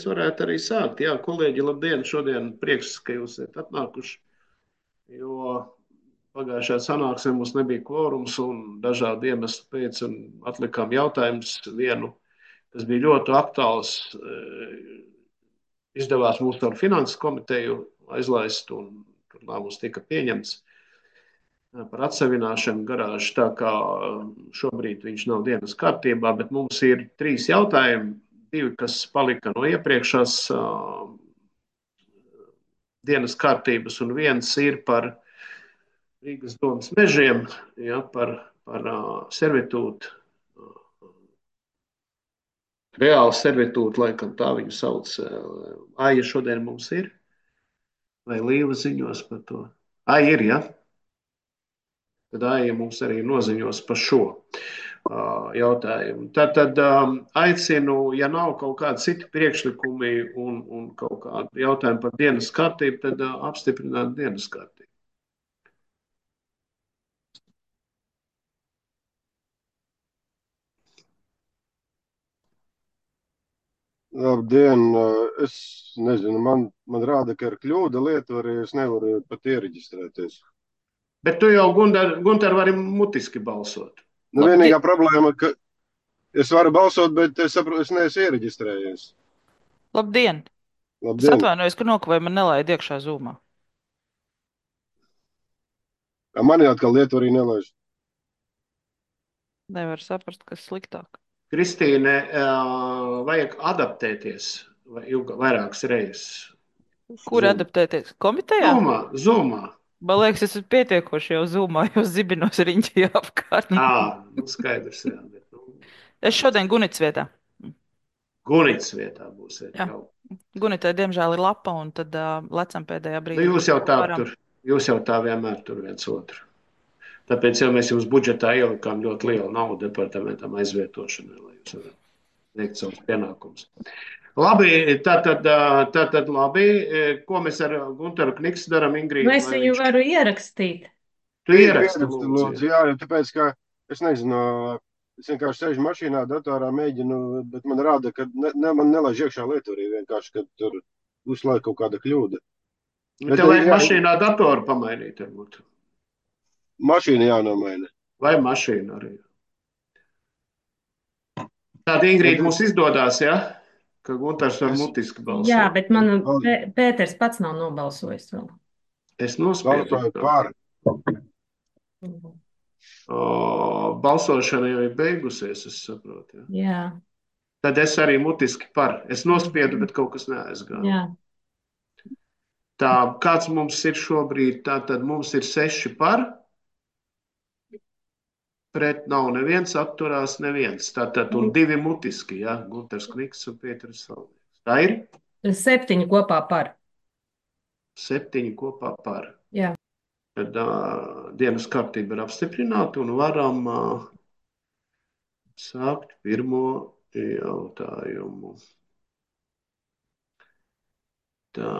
Varētu arī sākt. Jā, kolēģi, labdien! Šodien prieks, ka jūs esat atnākuši, jo pagājušā sanāksmē mums nebija kvorums un dažādu iemeslu pēc un atlikām jautājumus vienu, kas bija ļoti aktuāls. Izdevās mūsu ar finanses komiteju aizlaist un tur lēmums tika pieņemts par atsevināšanu garāžu, tā kā šobrīd viņš nav dienas kārtībā, bet mums ir 3 jautājumi, 2, kas palika no iepriekšās dienas kārtības, un viens ir par Rīgas domas mežiem, ja, par servitūtu, reāli servitūtu, laikam tā viņu sauc. Aija šodien mums ir, vai Līva ziņos par to? Aija ir, ja? Tad Aija mums arī noziņos par šo jautājumu. Tad aicinu, ja nav kaut kādi citi priekšlikumi un kaut kādi jautājumi par dienas kārtību, tad apstiprināt dienas kārtību. Labdien! Es nezinu, man rāda, ka ir kļūda Lietuvā, es nevaru pat iereģistrēties. Bet tu jau, Gunter, vari mutiski balsot. Nu, vienīgā problēma, ka es varu balsot, bet es saprotu, es neesmu iereģistrējies. Labdien! Es Labdien! atvainojos, ka nokavēju, man nelaid iekšā zūmā. Mani atkal Lietuvā arī nelaiž. Nevar saprast, kas sliktāk. Kristīne, vajag adaptēties vairākas reizes. Kur adaptēties? Komitejā? Zumā. Man liekas, es esmu pietiekoši jau zūmā, jo zibinos riņķi apkārt. Skaidrs, jā. Bet, Es šodien Gunits vietā. Gunits vietā būsiet Jā. jau. Gunitai, diemžēl, ir lapa, un tad lecam pēdējā brīdī. Nu, jūs jau tā vienmēr tur viens otru. Tāpēc jau mēs jums budžetā ielikām ļoti lielu naudu departamentam aizvietošanai, lai jūs varat veikt savus pienākumus. Labi, tātad labi. Ko mēs ar Gunteru Kniksu darām, Ingrīdu? Vai es viņu varu ierakstīt? Tu ieraksti, lūdzu. Jā, tāpēc, ka es nezinu, es vienkārši sēžu mašīnā, datorā mēģinu, bet man rāda, ka man nelaiž iekšā Lietuvā vienkārši, ka tur uzlaik kaut kāda kļūda. Tev vajag mašīnā datoru pamainīt, varbūt. Mašīna jānomaina. Vai mašīna arī. Tāda Ingrīda mums izdodās, ja? Ka Gunters var mutiski balsot. Jā, bet man Pēters pats nav nobalsojis vēl. Es nospiedu. Pār. Balsošana jau ir beigusies, es saprotu. Ja? Jā. Tad es arī mutiski par. Es nospiedu, bet kaut kas neaizgāja. Jā. Tā, kāds mums ir šobrīd? Tātad mums ir 6 par. Pret nav neviens, atturās neviens. Tātad un 2 mutiski, ja? Gunters Kniks un Pēters Salnieks. Tā ir? 7 kopā par. 7 kopā par. Jā. Tad dienas kārtība ir apstiprināta un varam sākt pirmo jautājumu. Tā.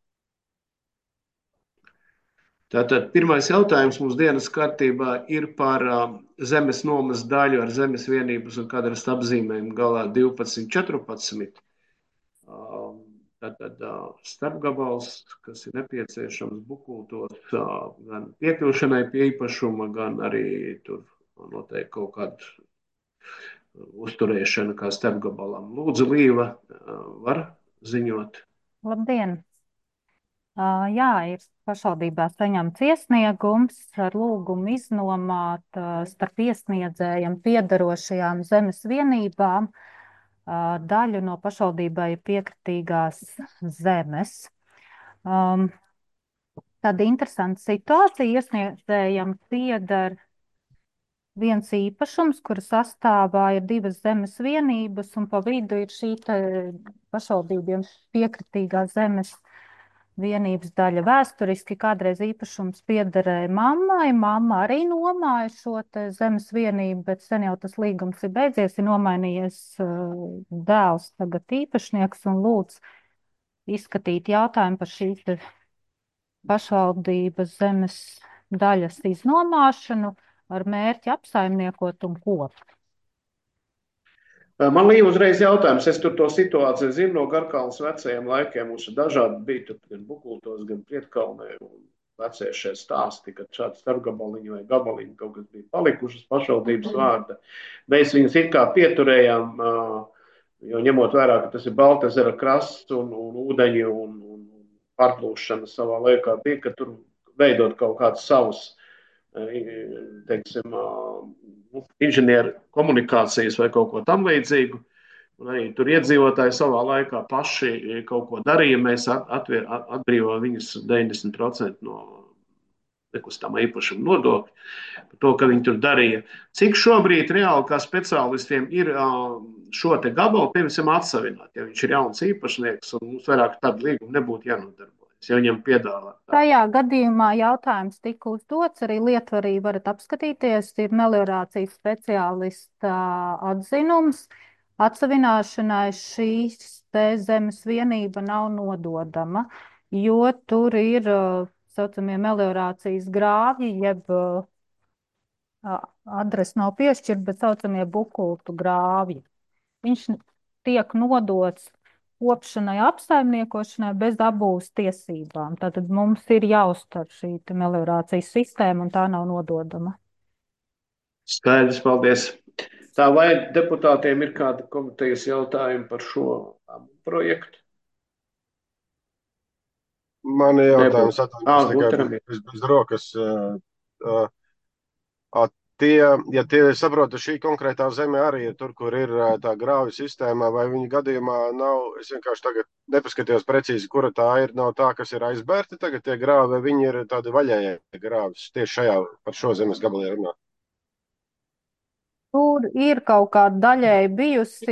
Tātad pirmais jautājums mums dienas kārtībā ir par zemes nomas daļu ar zemes vienības un kadasta apzīmējumu galā 1214. Tātad starpgabals, kas ir nepieciešams bukultos gan piekļūšanai pie īpašuma, gan arī tur noteikti kaut kādu uzturēšanu kā starpgabalam. Lūdzu, Līva, var ziņot? Labdien! Jā, ir pašvaldībā saņemts iesniegums ar lūgumu iznomāt starp iesniedzējiem piedarošajām zemes vienībām daļu no pašvaldībai piekritīgās zemes. Tāda interesanta situācija. Iesniedzējam pieder viens īpašums, kura sastāvā ir 2 zemes vienības, un pa vidu ir šī pašvaldībiem piekritīgā zemes vienības daļa. Vēsturiski kādreiz īpašums piederēja mammai. Mamma arī nomāja šo zemes vienību, bet sen jau tas līgums ir beidzies, ir nomainījies dēls, tagad īpašnieks, un lūdz izskatīt jautājumu par šīs pašvaldības zemes daļas iznomāšanu ar mērķi apsaimniekot un kopt. Man bija uzreiz jautājums, es tur to situāciju zinu no Garkalnas vecajiem laikiem. Mums ir dažādi bija tur gan Bukultos, gan Prietkalnē un vecie šie stāsti, kad šādi starpgabaliņi vai gabaliņi kaut kas bija palikušas pašvaldības vārda. Mēs viņus it kā pieturējām, jo ņemot vērā, ka tas ir Baltezera krasts un ūdeņi un pārplūšana savā laikā bija, ka tur veidot kaut kādus savus, teiksim, inženieru komunikācijas vai kaut ko tam līdzīgu. Un arī tur iedzīvotāji savā laikā paši kaut ko darīja. Mēs atbrīvojām viņus 90% no nekustamā īpašuma nodokļa par to, ka viņi tur darīja. Cik šobrīd reāli kā speciālistiem ir šo te gabalu, piemēram, atsavināt, ja viņš ir jauns īpašnieks un mums vairāk tādu līgumu nebūtu jānodarbojas, ja viņam piedāvā. Tajā gadījumā jautājums tika uzdots, arī lietvarī varat apskatīties, ir meliorācijas speciālista atzinums. Atsavināšanai šīs te zemes vienība nav nododama, jo tur ir saucamie meliorācijas grāvji, jeb adrese nav piešķirta, bet saucamie bukultu grāvji. Viņš tiek nodots kopšanai, apsaimniekošanai bez dabūs tiesībām. Tātad mums ir jāuztver šī meliorācijas sistēma, un tā nav nododama. Skaidrs, paldies. Tā, vai deputātiem ir kāda komitejas jautājuma par šo projektu? Man ir jautājums, atvainojos Gunteram tikai ir. bez rokas. Ja tie saprotu, šī konkrētā zeme arī ir tur, kur ir tā grāvju sistēma, vai viņa gadījumā nav, es vienkārši tagad nepaskatījos precīzi, kura tā ir, nav tā, kas ir aizbērti tagad tie grāvi, vai viņi ir tādi vaļējie grāvis tieši šajā, par šo zemes gabalī runā. Tur ir kaut kāda daļēji bijusi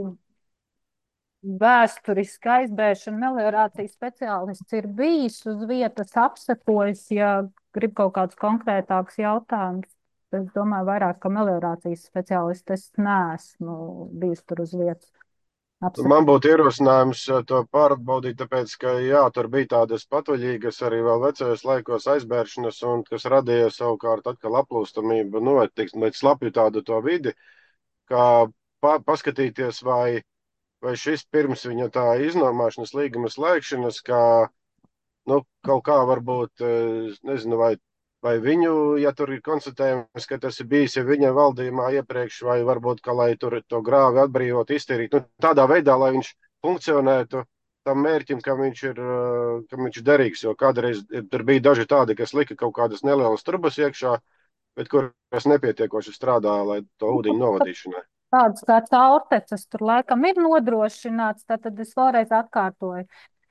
vēsturiska aizbēršana. Meliorācijas speciālists ir bijis uz vietas apsekojis, ja grib kaut kādus konkrētākus jautājumus. Es domāju, vairāk, ka meliorācijas speciālists es neesmu bijis tur uz vietas. Man būtu ierosinājums to pārbaudīt, tāpēc, ka jā, tur bija tādas patvaļīgas arī vēl vecajos laikos aizbēršanas, un kas radīja savukārt atkal aplūstamību, vai slapju tādu to vidi, kā paskatīties, vai šis pirms viņa tā iznomāšanas līguma slēgšanas, kā, kaut kā varbūt, nezinu, vai viņu, ja tur ir konstatējums, ka tas ir bijis jau viņa valdījumā iepriekš, vai varbūt, ka lai tur to grāvi atbrīvot, iztīrīt, tādā veidā, lai viņš funkcionētu tam mērķim, kam viņš ir derīgs, jo kādreiz tur bija daži tādi, kas lika kaut kādas nelielas trubas iekšā, bet kuras nepietiekoši strādā, lai to ūdeņu novadīšanai. Tāds kā caurteces tur laikam ir nodrošināts, tad es vēlreiz atkārtoju.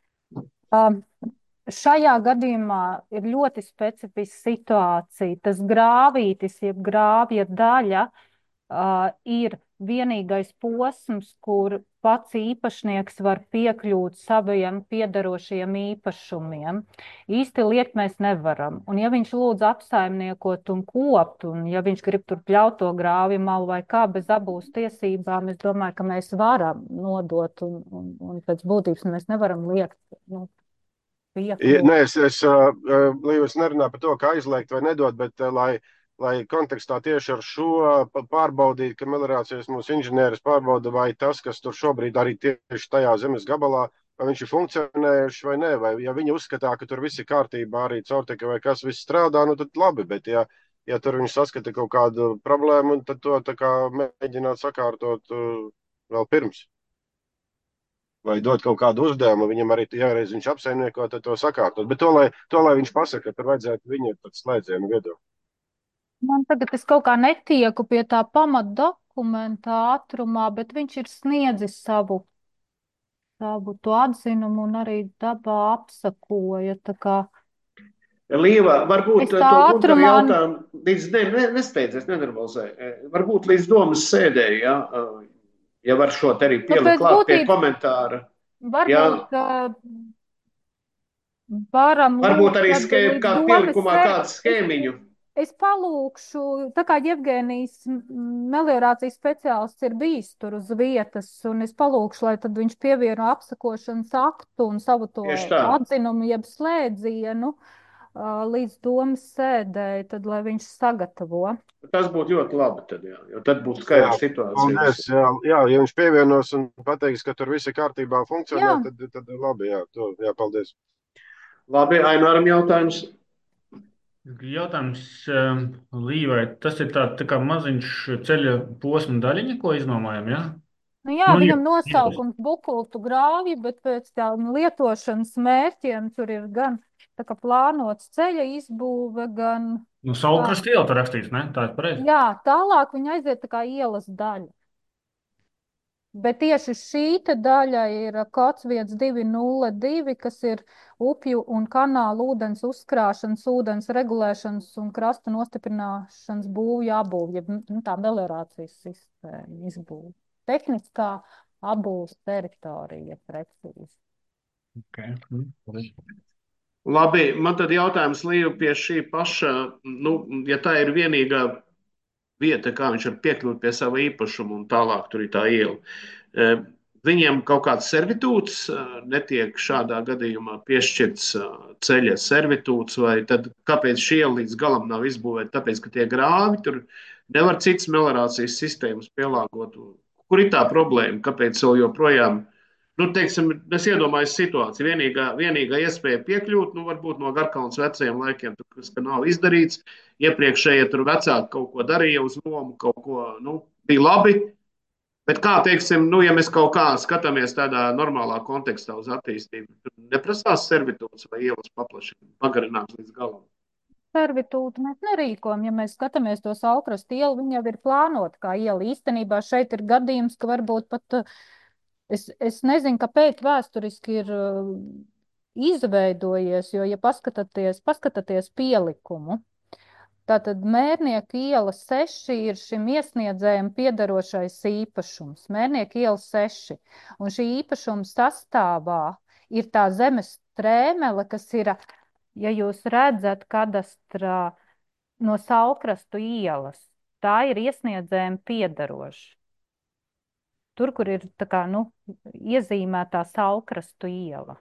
Šajā gadījumā ir ļoti specifiska situācija. Tas grāvītis, jeb grāvja daļa, ir vienīgais posms, kur pats īpašnieks var piekļūt saviem piederošajiem īpašumiem. Īsti liekt mēs nevaram. Un ja viņš lūdz apsaimniekot un kopt, un ja viņš grib tur pļaut to grāvju malu vai kā bez dabūs tiesībām, es domāju, ka mēs varam nodot, un pēc būtības mēs nevaram liekt, Nē, es nerunāju par to, kā aizliegt vai nedot, bet lai kontekstā tieši ar šo pārbaudīt, ka meliorācijas mūsu inženieris pārbauda, vai tas, kas tur šobrīd arī tieši tajā zemes gabalā, vai viņš ir funkcionējuši vai nē, vai ja viņi uzskatā, ka tur viss ir kārtībā, arī caurteka vai kas viss strādā, tad labi, bet ja tur viņš saskata kaut kādu problēmu, tad to tā kā mēģināt sakārtot vēl pirms. Vai dot kaut kādu uzdevumu, viņam arī, ja reiz viņš apsaimnieko, tad to sakārtot. Bet to, lai viņš pasaka, tur vajadzētu viņa tāds slēdzienu viedokli. Man tagad es kaut kā netieku pie tā pamatdokumenta ātrumā, bet viņš ir sniedzis savu to atzinumu un arī dabā apsakoja. Tā kā Līva, varbūt es to tā Gunteru ātrumā jautājumu līdz nesteidzies, nenervozē. Varbūt līdz domas sēdēji, ja var šo te arī pielikt pēc klāt pie būtības komentāra. varbūt varam Varbūt arī lūgt, tad līdz kā domas pielikumā sēdē- kādu skēmiņu. Es palūkšu, tā kā Jevgenijs meliorācijas speciālists ir bijis tur uz vietas, un es palūkšu, lai tad viņš pievieno apsakošanas aktu un savu to Tieši tā. atzinumu, jeb slēdzienu, līdz domas sēdēji, tad lai viņš sagatavo. Tas būtu ļoti labi tad, jā, jo tad būtu Jā, skaidra situācija. paldies. Jā, ja viņš pievienos un pateiks, ka tur viss ir kārtībā funkcionē, Jā. tad labi, jā, paldies. Labi, Aināram jautājums. Jautājums Līvai. Tas ir tā kā maziņš ceļa posma daļiņa, ko iznomājam, ja? Nu jā, Nu, viņam jā, nosaukums Bukultu grāvji, bet pēc tām lietošanas mērķiem tur ir gan tā kā plānots ceļa izbūve, gan, Nu, Saulkrasta iela tur rakstīts, ne? Tā ir pareizi. jā, tālāk viņa aiziet tā kā ielas daļa. Bet tieši šī te daļa ir kods 1202, kas ir upju un kanālu ūdens uzkrāšanas, ūdens regulēšanas un krasta nostiprināšanas būvju jābūv, ja tā meliorācijas sistēma izbūve. Tehniskā apbūves teritorija precīzi. Okay. Paldies. Labi, man tad jautājums Līva pie šī paša, nu, ja tā ir vienīgā vieta, kā viņš var piekļūt pie sava īpašuma un tālāk tur ir tā iela. Viņiem kaut kāds servitūts netiek šādā gadījumā piešķirts ceļa servitūts, vai tad kāpēc šī iela līdz galam nav izbūvēta? Tāpēc, ka tie grāvi tur nevar citas meliorācijas sistēmas pielāgot. Kur ir tā problēma? Kāpēc vēl joprojām? Nu, teiksim, es iedomājos situāciju. Vienīgā iespēja piekļūt, nu, varbūt no Garkalnas vecajiem laikiem, kas nav izdarīts. Iepriekšējie tur vecāki kaut ko darīja uz lomu, kaut ko, nu, bija labi. Bet kā, teiksim, nu, ja mēs kaut kā skatāmies tādā normālā kontekstā uz attīstību, tad neprasās servitūts vai ielas paplašinājumu, pagarināt līdz galam. Servitūtu mēs nerīkojam. Ja mēs skatāmies to Saulkrastu ielu, viņa jau ir plānota kā iela. Īstenībā šeit ir gadījums, ka varbūt pat es nezinu, kāpēc vēsturiski ir izveidojies, jo, ja paskatāties pielikumu, tātad Mērnieku iela 6 ir šim iesniedzējam piedarošais īpašums. Mērnieku iela 6. Un šī īpašuma sastāvā ir tā zemes strēmele, kas ir, ja jūs redzat kadastrā no Saulkrastu ielas, tā ir iesniedzējam piedaroša. Tur, kur ir tā kā, nu, iezīmētā Saulkrastu iela.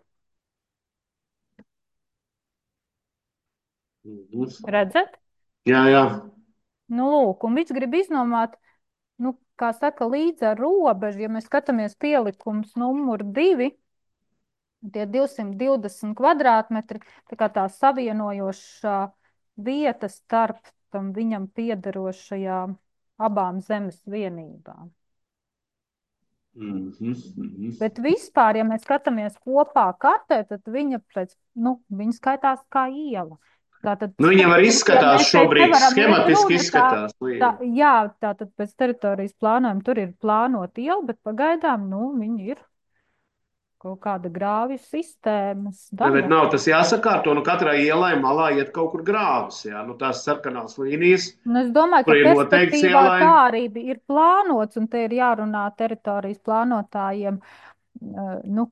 Redzat? Jā, jā. Nu, lūk, un viņš grib iznomāt, nu, kā saka, līdz ar robežu, ja mēs skatāmies pielikums numur 2, tie 220 kvadrātmetri, tā kā tā savienojošā vieta starp tam viņam piederošajām abām zemes vienībām. Bet vispār, ja mēs skatāmies kopā kartē, tad viņa viņa skaitās kā iela. Tātad, nu, viņa var izskatās šobrīd, schematiski izskatās. Jā, tātad pēc teritorijas plānojuma tur ir plānota iela, bet pagaidām, nu, viņi ir kaut kāda grāvju sistēmas daļa. Bet nav tas jāsakārto, nu katrai ielai malā iet kaut kur grāvis, jā, nu tās sarkanās līnijas. Nu, es domāju, ka perspektīvā tā arī ir plānots, un te ir jārunā teritorijas plānotājiem, nu,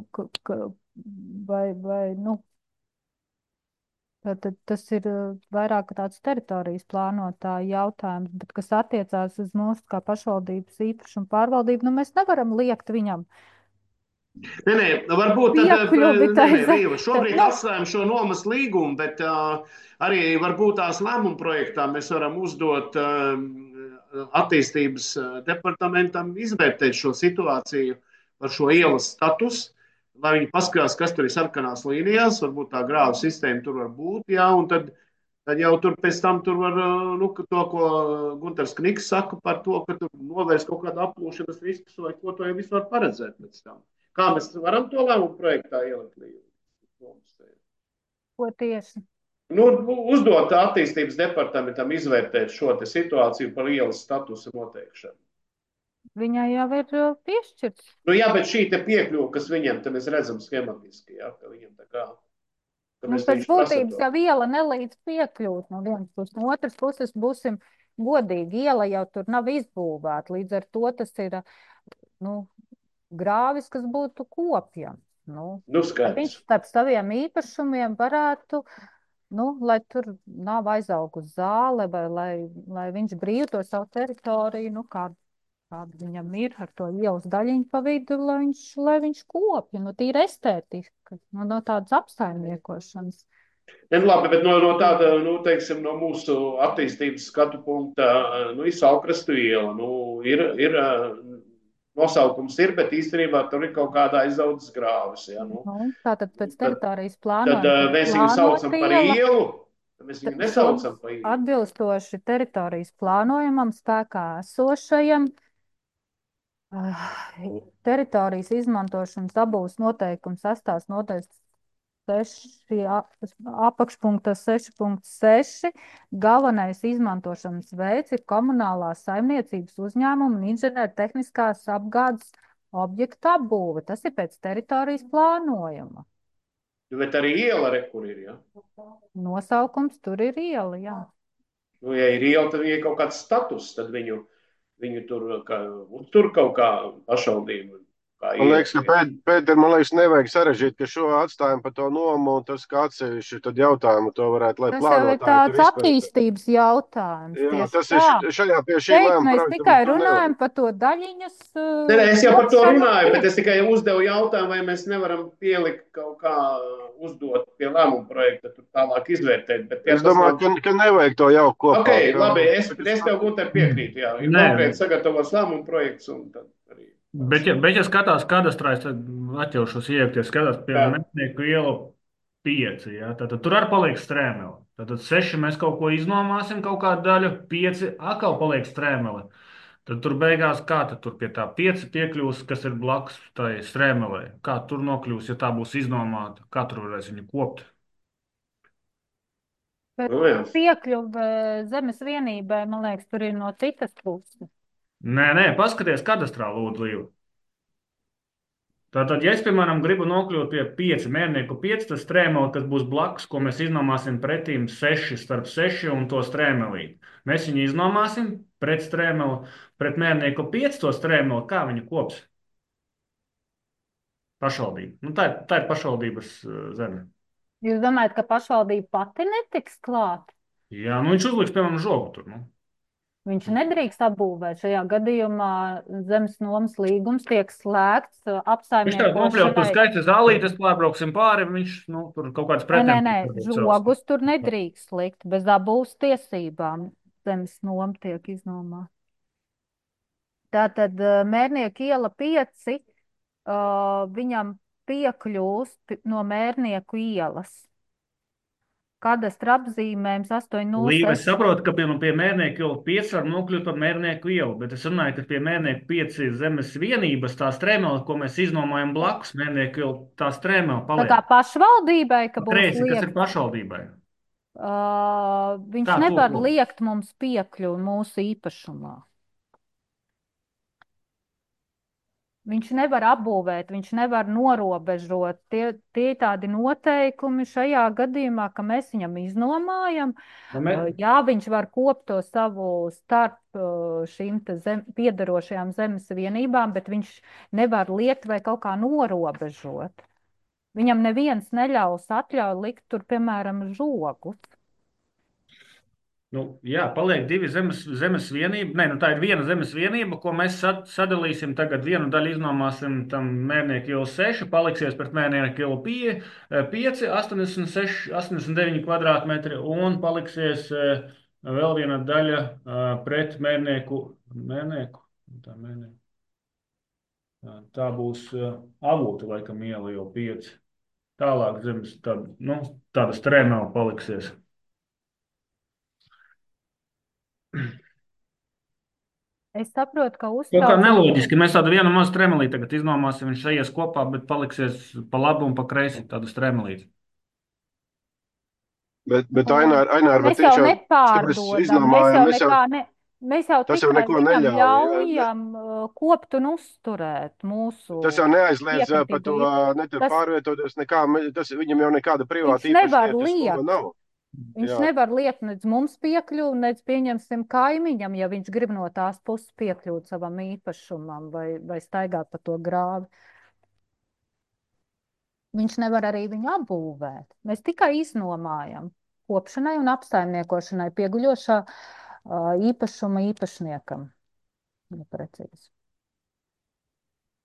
tad tas ir vairāk tāds teritorijas plānotāja jautājums, bet kas attiecās uz mūsu kā pašvaldības īpašumu pārvaldību, nu mēs nevaram liekt viņam. Nē, varbūt tad šobrīd atstājam šo nomas līgumu, bet arī varbūt tās lēmuma projektā mēs varam uzdot attīstības departamentam izvērtēt šo situāciju par šo ielas statusu, lai viņi paskatās, kas tur ir sarkanās līnijās, varbūt tā grāvu sistēma tur var būt, jā, un tad jau tur pēc tam tur var, nu, to, ko Gunters Kniks saka par to, ka tur novērst kaut kādu aplūšanas riskus, vai ko to jau visu var paredzēt pēc tam. Kā mēs varam to lēmumu projektā ielikt līdzi? Ko tieši? Nu, uzdot attīstības departamentam izvērtēt šo te situāciju par ielas statusa noteikšanu. Viņai jau ir piešķirts. Nu, jā, bet šī te piekļuva, kas viņam, te mēs redzam schematiski, jā, ka viņam tā kā... Nu, pēc būtības jau iela nelīdz piekļūt no vienas puses. No otras puses būsim godīgi, iela jau tur nav izbūvēta. Līdz ar to tas ir, nu, grāvis, kas būtu kopjams. Nu, viņš starp saviem īpašumiem varētu, nu, lai tur nav aizaugus zāle, vai lai viņš brīv to savu teritoriju, nu, kāda viņam ir ar to ielas daļiņu pa vidu, lai viņš kopja, nu, tīri estētiski, no tādas apsaimniekošanas. Labi, bet no tāda, teiksim, no mūsu attīstības skatu punkta, Saukrastu iela, nosaukums ir, bet īstenībā tur ir kaut kāda aizaudzes grāvis, ja, Tātad pēc tad, teritorijas tad plānojuma tiek mēs viņu saucam plānota par iela. ielu, tad mēs viņu nesaucam par ielu. Atbilstoši teritorijas plānojumam spēkā esošajam teritorijas izmantošanas dabūs noteikums sastās noteikts 6, apakšpunktā 6.6. Galvenais izmantošanas veids ir komunālās saimniecības uzņēmuma un inženiertehniskās apgādes objektu apbūve. Tas ir pēc teritorijas plānojuma. Bet arī iela rekur ir, ja? Nosaukums tur ir iela, jā. Ja ir iela, tad viņai kaut kāds status, tad viņu tur kaut kā pašvaldība. Man liekas, ka Pēter, nevajag sarežģīt, ka šo atstājam par to nomu, un tas kā atsevišķi tad jautājumu to varētu, lai Tas jau ir plānotāji tur tāds izpēta. attīstības jautājums. Jā, Tieši tas tā. ir šajā pie šī Šeit lēma mēs projekta tikai to nevajag. runājam par to daļiņas. Es jau par to kopšanu runāju, bet un es tikai uzdevu jautājumu, vai mēs nevaram pielikt kaut kā uzdot pie lēmuma projekta, tur tālāk izvērtēt. Bet, ja Es domāju, ka nevajag to jaukt kopā. Ok, ka- labi, es tev būtu piekrītu, jā. Ir Nē. konkrēti sagatavots lēmuma projekts un tad arī. Bet, ja skatās kadastrā, tad atļaušos iekties, skatās pie Jā. Mednieku ielu 5, ja? Tad tur arī paliek strēmeli. Tad 6 mēs kaut ko iznomāsim, kaut kādu daļu, 5 atkal paliek strēmeli. Tad tur beigās kā tad tur pie tā 5 piekļūs, kas ir blakus tai strēmelē? Kā tur nokļūs, ja tā būs iznomāta? Kā tur varēs viņu kopt? Jā. piekļuve zemes vienībai, man liekas, tur ir no citas puses. Nē, paskaties kadastrā, lūdzu, Līva. Tātad, ja es, piemēram, gribu nokļūt pie 5, mērnieku 5, tas strēmeli, kas būs blakus, ko mēs iznomāsim pretīm 6 starp 6 un to strēmelī. Mēs viņu iznomāsim pret strēmeli, pret mērnieku 5 to strēmeli, kā viņu kops? Pašvaldība. Tā ir pašvaldības zeme. Jūs domājat, ka pašvaldība pati netiks klāt? Jā, viņš uzliks, piemēram, žogu tur. Viņš nedrīkst apbūvēt. Šajā gadījumā zemes nomas līgums tiek slēgts Viņš tā nopļaut tur apsaimniekošanai. skaisti zālītes, pārbrauksim pāri, viņš tur kaut kāds Nē, pretendents. žogus tur nedrīkst likt bez dabūs tiesībām. Zemes noma tiek iznomāta. Tātad Mērnieku iela 5, viņam piekļūst no Mērnieku ielas. Kadastra apzīmējums Līva, es 806. saprotu, ka pie Mērnieku ielu 5 var nokļūt par Mērnieku ielu, bet es runāju, ka pie Mērnieku 5 ir zemes vienības tā strēmele, ko mēs iznomājam blakus Mērnieku ielu, tā strēmele Tā paliek. kā pašvaldībai, ka būs Kreisi, kas ir liekt, pašvaldībai? viņš Tā, nevar to. liekt mums piekļuvi mūsu īpašumā. Viņš nevar apbūvēt, viņš nevar norobežot. Tie ir tādi noteikumi šajā gadījumā, ka mēs viņam iznomājam. Jā, viņš var kopt to savu starp šīm piederošajām zemes vienībām, bet viņš nevar liekt vai kaut kā norobežot. Viņam neviens neļaus atļauj likt tur, piemēram, žogus. Jā, paliek 2 zemes vienība. Nē, tā ir viena zemes vienība, ko mēs sadalīsim. Tagad vienu daļu iznomāsim tam Mērnieku ielu 6, paliksies pret Mērnieku ielu 5, 86, 89 kvadrātmetri, un paliksies vēl viena daļa pret Mērnieku. Tā būs Avotu, laikam, iela jau 5. Tālāk zemes, tāda strēmela paliksies. Es saprotu, ka Kaut kā neloģiski. Mēs tādu vienu mazu stremelīti tagad iznomāsim, viņš aizies kopā, bet paliksies pa labu un pa kreisi tādu stremelīti. Bet Ainār, mēs jau nepārdodam, mēs jau tas jau tikai neko viņam neļauj, ļaujam kopt un uzturēt mūsu. Tas jau neaizliedz piekritību. par to ne tur pārvietoties, nekā, viņam jau nekāda privāta Viņš nevar īpašnieciskuma liekt. nav. Viņš Jā. nevar liekt nec mums piekļuvi, nec pieņemsim kaimiņam, ja viņš grib no tās puses piekļūt savam īpašumam vai staigāt pa to grāvi. Viņš nevar arī viņu apbūvēt. Mēs tikai iznomājam kopšanai un apsaimniekošanai pieguļošā īpašuma īpašniekam. Neprecīzi.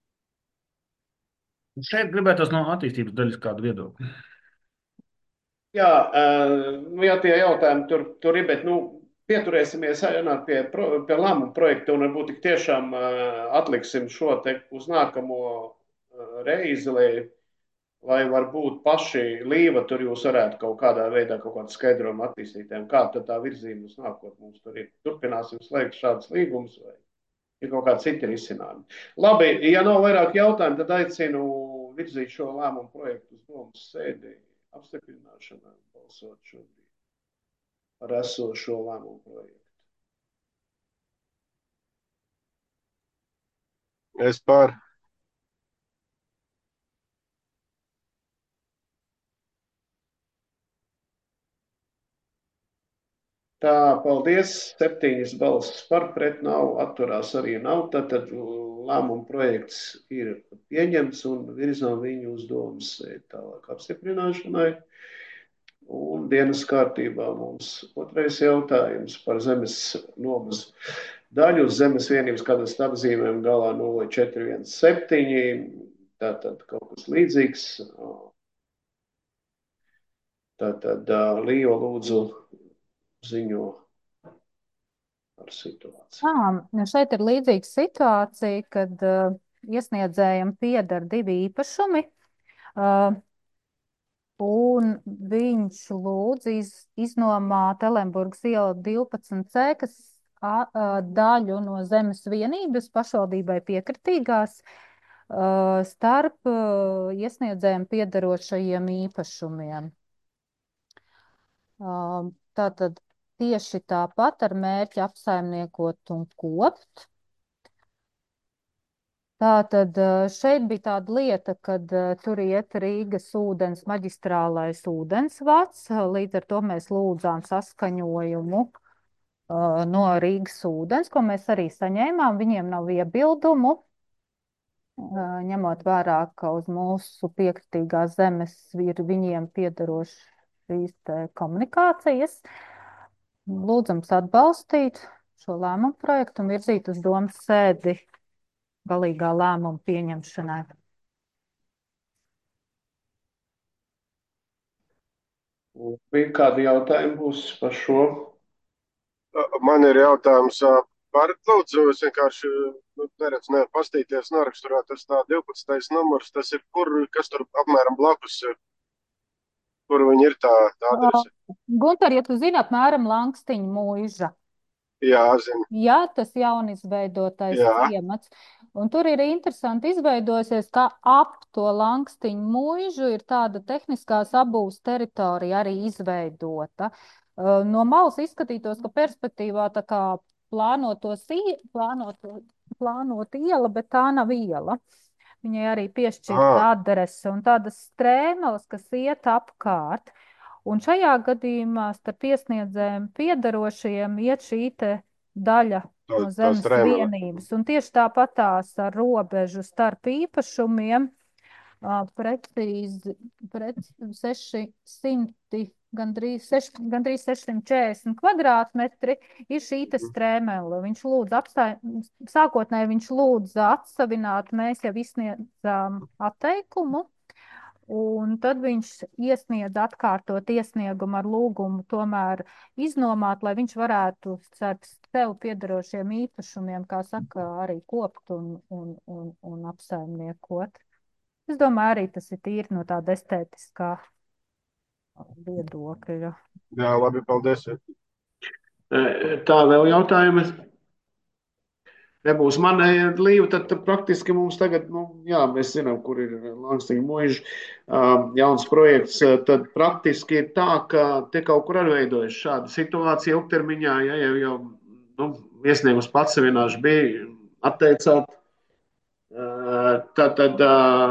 Šeit gribētos no attīstības daļas kādu viedokli. Jā, jā, tie jautājumi tur ir, bet pieturēsimies pie lēmuma projekta un varbūt tik tiešām atliksim šo te uz nākamo reizi, lai varbūt paši Līva tur jūs varētu kaut kādā veidā kaut kādu skaidrojumu attīstīt. Kā tad tā virzība uz nākotnē mums tur ir? Turpināsim slēgt šādus līgumus vai ir kaut kādi citi risinājumi? Labi, ja nav vairāk jautājumu, tad aicinu virzīt šo lēmumu projektu uz domas sēdi apstiprināšanai, balsot šobrīd par esošo lēmumu projektu. Es par. Tā, paldies. 7 balsis par, pret nav, atturās arī nav. Tad lēmuma projekts ir pieņemts un virzām viņu uz domas sēdi tālāk apstiprināšanai. Un dienas kārtībā mums otrais jautājums par zemes nomas daļu uz zemes vienības kadastra apzīmēm galā 0417. Tātad kaut kas līdzīgs. Tātad Līva lūdzu ziņo par situāciju. Šeit ir līdzīga situācija, kad iesniedzējam pieder 2 īpašumi, un viņš lūdz iznomāt Elenburgas iela 12C, kas daļu no zemes vienības pašvaldībai piekritīgās starp iesniedzējiem piederošajiem īpašumiem. Tātad tieši tāpat ar mērķi apsaimniekot un kopt. Tātad šeit bija tāda lieta, kad tur iet Rīgas ūdens maģistrālais ūdensvads, līdz ar to mēs lūdzām saskaņojumu no Rīgas ūdens, ko mēs arī saņēmām, viņiem nav iebildumu, ņemot vērā, ka uz mūsu piekritīgās zemes ir viņiem piederošas šīs te komunikācijas. Lūdzams atbalstīt šo lēmumu projektu un virzīt uz domas sēdi galīgā lēmuma pieņemšanai. Bija kādi jautājumi būs par šo? Man ir jautājums par lūdzu, es vienkārši nevaru pastīties noraksturā, tas tā 12. numurs, tas ir kas tur apmēram blakus ir, kur viņi ir tā adrese? Gunter, ja tu zini apmēram Langstiņa mūža. Jā, zinu. Jā, tas jaunizveidotais ciemats. Un tur ir interesanti izveidosies, ka ap to Langstiņu mūžu ir tāda tehniskās apbūves teritorija arī izveidota. No malas izskatītos, ka perspektīvā tā kā plānot iela, bet tā nav iela. Viņai arī piešķirta adrese un tādas strēmeles, kas iet apkārt. Un šajā gadījumā starp iesniedzējiem piederošajiem iet šī te daļa no zemes vienības. Un tieši tāpatās ar robežu starp īpašumiem precīzi 600, gandrīz 640 kvadrātmetri ir šī te strēmele. Viņš sākotnēji viņš lūdza atsavināt, mēs jau izsniedzām atteikumu. Un tad viņš iesniedz atkārtot iesniegumu ar lūgumu tomēr iznomāt, lai viņš varētu starp sev piederošiem īpašumiem, kā saka, arī kopt un apsaimniekot. Es domāju, arī tas ir tīri no tāda estētiskā viedokļa. Jā, labi, paldies. Tā vēl jautājumi? Nebūs manēja Līva, tad praktiski mums tagad, mēs zinām, kur ir Langstiņa mūža jauns projekts, tad praktiski ir tā, ka te kaut kur arī veidojas šāda situācija ilgtermiņā, ja jau iesniegums pats vienāši bija atteicāt, tad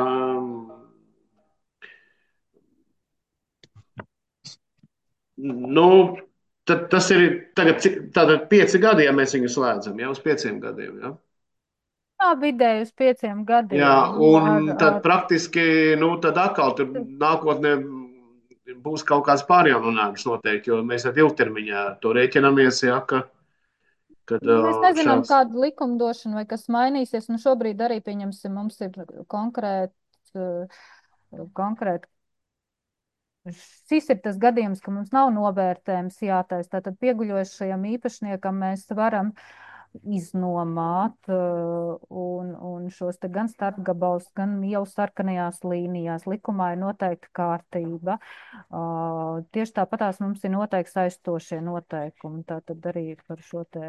tad tas ir tagad 5 gadi, ja mēs viņu slēdzam, jau uz 5 gadiem. Ja? Jā, vidēji uz 5 gadiem. Jā, un tad praktiski, tad atkal tur nākotnē būs kaut kāds pārjauninājums noteikti, jo mēs tad ilgtermiņā to rēķinamies, ja, mēs nezinām, kāda likumdošana vai kas mainīsies. Šobrīd arī, pieņemsim, mums ir konkrēti šis ir tas gadījums, ka mums nav novērtējums jātaisa. Tātad pieguļošajam īpašniekam mēs varam iznomāt un šos te gan starpgabals, gan jau sarkanajās līnijās. Likumā ir noteikta kārtība. Tieši tāpatās mums ir noteikti saistošie noteikumi. Tātad arī par šo te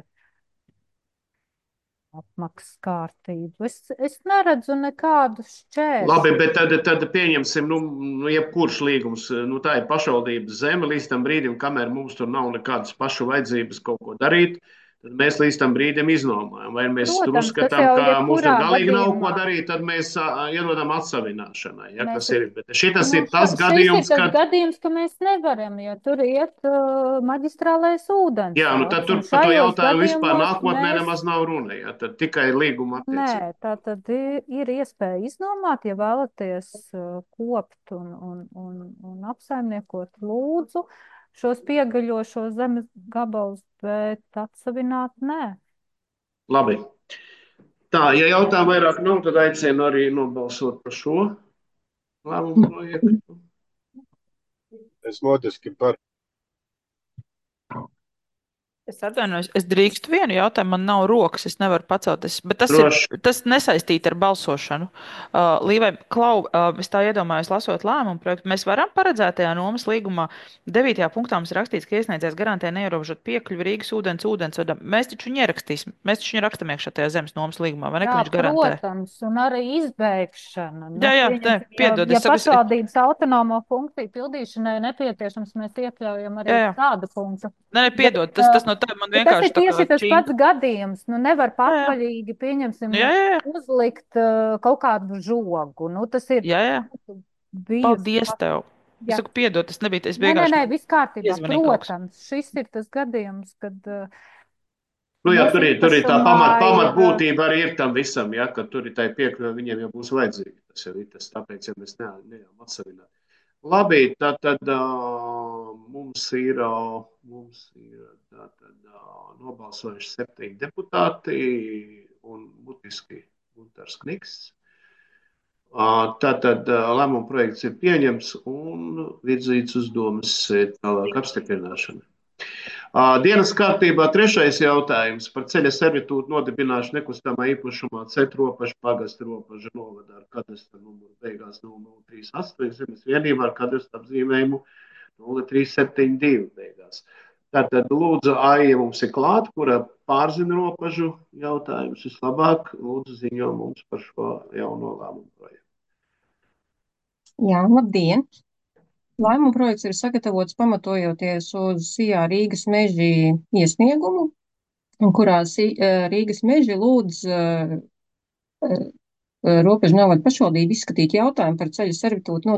apmaksas kārtību. Es neredzu nekādu Labi, šķēršļu. bet tad pieņemsim, jebkurš līgums, tā ir pašvaldības zeme līdz tam brīdim, kamēr mums tur nav nekādas pašu vajadzības kaut ko darīt, tad mēs līdz tam brīdim iznomājam. Vai mēs tur Protams, tas uzskatām, jau ka mums tur jebkurā galīgi nav ko gadījumā. darīt, tad mēs iedodam atsavināšanai, ja, Mēs kas ir. Bet šitas Nu, ir tas šis ir gadījums, tas kad, gadījums, ka mēs nevaram, jo tur iet maģistrālais jā, ūdensvads. tad tur Un par to šajos jautājumu vispār gadījumos nākotnē mēs, nemaz nav runa, ja, tad tikai līguma attiecība. nē, tā tad ir iespēja iznomāt, ja vēlaties kopt un apsaimniekot lūdzu šos piegaļošos zemes gabalus, bet atsavināt nē. Labi. Tā, ja jautājumu vairāk nav, tad aicinu arī nobalsot par šo lēmumu projektu. Es mutiski par. Es atvainojos, es drīkstu vienu jautājumu, man nav rokas, es nevaru pacelties, bet Droši. tas nesaistīti ar balsošanu. Līvai, Klau, es tā iedomājos, lasot lēmumu projektu, mēs varam paredzētajā nomas līgumā 9. punktā mums rakstīts, ka iesniedzējs garantē neierobežot piekļuvi Rīgas ūdensvadam. Mēs taču viņu ierakstīsim, mēs taču viņu rakstam iekšā tajā zemes nomas līgumā, vai ne, ka viņš garantē? Protams, un arī izbēgšana. Jā, piedod, Ja pašvaldības autonomo funkciju pildīšanai nepieciešams, mēs iekļaujam arī tādu punktu. Nē, piedod, tas no tā man vienkārši tas ir tieši tas pats gadījums. Nevar patvaļīgi, pieņemsim, uzlikt kaut kādu žogu. Tas ir bijis. Paldies tev. Es saku, piedod, tas nebija, es vienkārši. Nē, viss kārtībā. Protams, šis ir tas gadījums, kad. Jā, tur ir tā pamatbūtība arī ir tam visam, ja, ka tur ir tā piekļuve, viņiem jau būs vajadzīga. Tas jau ir tas, tāpēc, ja mēs neejam atsavināt. Labi, tad mums ir nobalsojuši 7 deputāti un mutiski Guntars Kniks. Tātad lēmuma projekts ir pieņemts un virzīts uz domas tālāk apstiprināšanu. Dienas kārtībā 3. jautājums par ceļa servitūtu nodibināšanu nekustamā īpašumā Cetropaša pagasta robeža novadā ar kadastra numuru beigās 0038 zemes vienībā ar kadastra apzīmējumu 0372 beigās. Tātad lūdzu, Aija mums ir klāt, kura pārzina robežu jautājumus vislabāk. Lūdzu, ziņo mums par šo jauno lēmumu projektu. Jā, labdien! Lēmuma projekts ir sagatavots pamatojoties uz SIA Rīgas meži iesniegumu, kurā Rīgas meži lūdz Robežu novada pašvaldību izskatīt jautājumu par ceļa servitūtu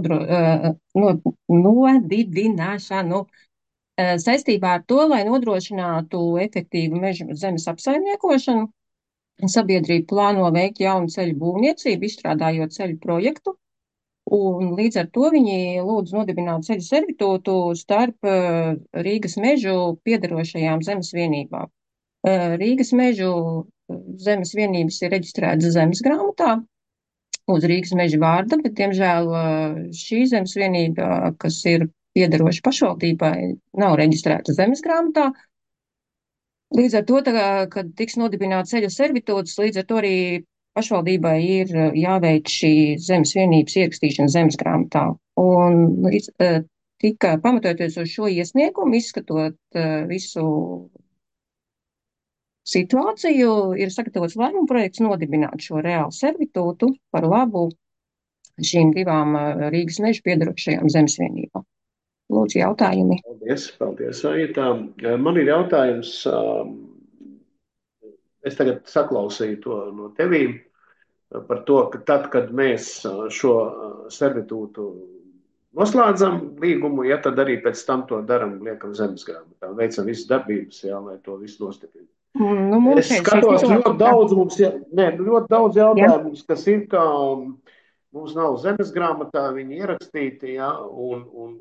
nodibināšanu saistībā ar to, lai nodrošinātu efektīvu meža zemes apsaimniekošanu. Sabiedrība plāno veikt jaunu ceļu būvniecību, izstrādājot ceļu projektu. Un līdz ar to viņi lūdz nodibināt ceļu servitūtu starp Rīgas mežu piederošajām zemes vienībām. Rīgas mežu zemes vienības ir reģistrētas zemes grāmatā uz Rīgas meža vārda, bet, diemžēl, šī zemes vienība, kas ir piederoša pašvaldībai, nav reģistrēta zemes grāmatā. Līdz ar to, kad tiks nodibināta ceļa servitūtas, līdz ar to arī pašvaldībai ir jāveic šī zemes vienības ierakstīšana zemes grāmatā. Un tika pamatojoties uz šo iesniegumu, izskatot visu situāciju, ir sagatavots lēmuma projekts nodibināt šo reālu servitūtu par labu šīm 2 Rīgas mežu piederošajām zemes vienībām. Lūdzu, jautājumi. Paldies, Aita. Man ir jautājums. Es tagad saklausīju to no tevīm par to, ka tad, kad mēs šo servitūtu noslēdzam līgumu, ja tad arī pēc tam to daram, liekam zemes grāmatā, veicam visas darbības, jā, lai to visu nostiprinātu. Es skatos ļoti daudz jautājumus, kas ir, kā mums nav zemes grāmatā, viņi ierakstīti, jā, un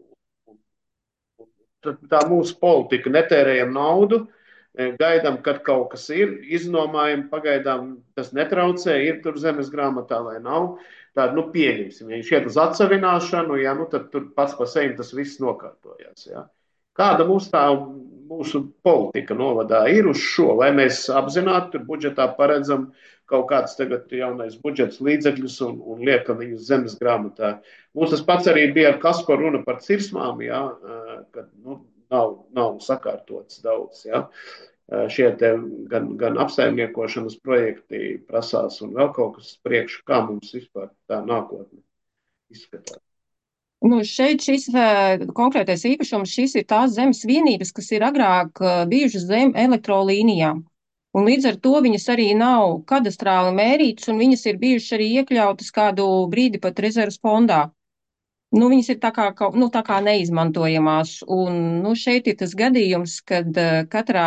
tā mūsu politika, netērējam naudu, gaidām, kad kaut kas ir, iznomājam, pagaidām tas netraucē, ir tur zemes grāmatā vai nav. tāda, nu, pieņemsim, ja viņš iet uz atsevināšanu, ja, nu, tad tur pats par sevi tas viss nokārtojās. Ja. Kāda mūsu politika novadā ir uz šo, vai mēs apzināti tur budžetā paredzam kaut kāds tagad jaunais budžets līdzekļus un liekam viņus zemes grāmatā. Mums tas pats arī bija ar Kasparu runa par cirsmām, ja, kad nu, nav sakārtots daudz. Ja. Šie gan apsaimniekošanas projekti prasās un vēl kaut kas priekšu, kā mums vispār tā nākotne izskatās. Nu, šeit šis konkrētais īpašums, šis ir tās zemes vienības, kas ir agrāk bijušas zem elektrolīnijām. Un līdz ar to viņas arī nav kadastrāli mērītas, un viņas ir bijušas arī iekļautas kādu brīdi pat rezervas fondā. Nu, viņas ir tā kā neizmantojamās. Un, nu, šeit ir tas gadījums, kad katrā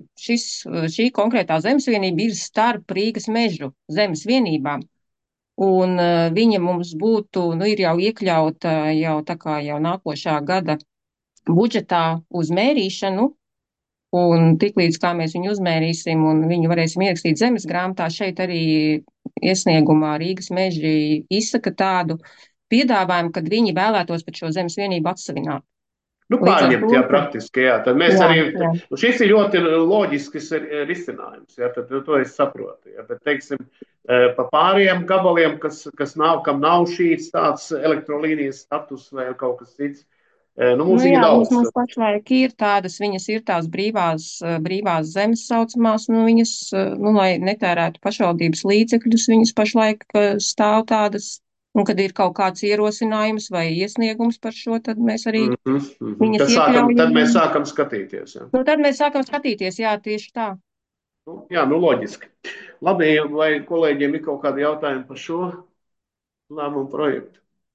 šī konkrētā zemes vienība ir starp Rīgas mežu zemes vienībām. Un viņa mums būtu, nu, ir jau iekļauta jau nākošā gada budžetā uz mērīšanu. Un tiklīdz kā mēs viņu uzmērīsim un viņu varēsim ierakstīt zemes grāmatā, šeit arī iesniegumā Rīgas meži izsaka tādu piedāvājumu, kad viņi vēlētos pat šo zemes vienību atsavināt. Nu, pārņemt, jā, praktiski, jā. Tad mēs arī, šis ir ļoti loģisks risinājums, jā, tad to es saprotu, jā, bet, teiksim, pa pāriem gabaliem, kam nav šīs tāds elektrolīnijas status vai kaut kas cits, nu, mums ir daudz. Mums pašlaik ir tādas, viņas ir tās brīvās zemes saucamās, nu, viņas, nu, lai netērētu pašvaldības līdzekļus, viņas pašlaik stāv tādas. Un, kad ir kaut kāds ierosinājums vai iesniegums par šo, tad mēs arī viņas iekļaujam. Tad mēs sākam skatīties. Jā. Nu, tad mēs sākam skatīties, jā, tieši tā. Jā, nu loģiski. Labi, vai kolēģiem ir kaut kādi jautājumi par šo lēmumu projektu?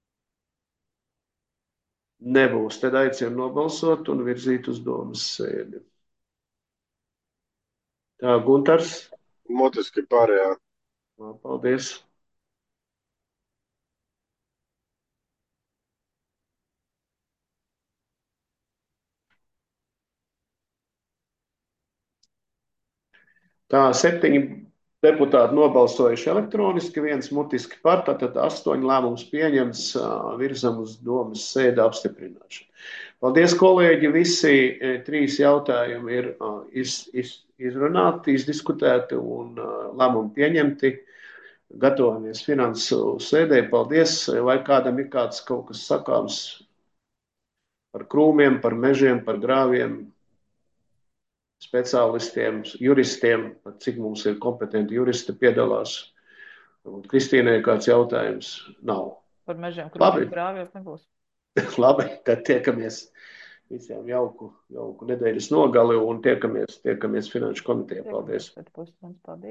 Nebūs. Tad aicinu nobalsot un virzīt uz domas sēdi. Tā, Guntars? Mutiski pārējā. Paldies. Tā, 7 deputāti nobalsojuši elektroniski, 1 mutiski par, tātad 8 lēmums pieņemts, virzam uz domas sēdi apstiprināšanu. Paldies, kolēģi, visi 3 jautājumi ir izrunāti, izdiskutēti un lēmumi pieņemti. Gatavamies finansu sēdē. Paldies, vai kādam ir kaut kas sakāms par krūmiem, par mežiem, par grāviem, speciālistiem, juristiem, cik mums ir kompetenti juristi piedalās. Kristīnai kāds jautājums nav. Par mežiem, krūmiem, grāviem nebūs. Labi, tad tiekamies visiem jauku nedēļas nogali un tiekamies finanšu komitejā. Paldies.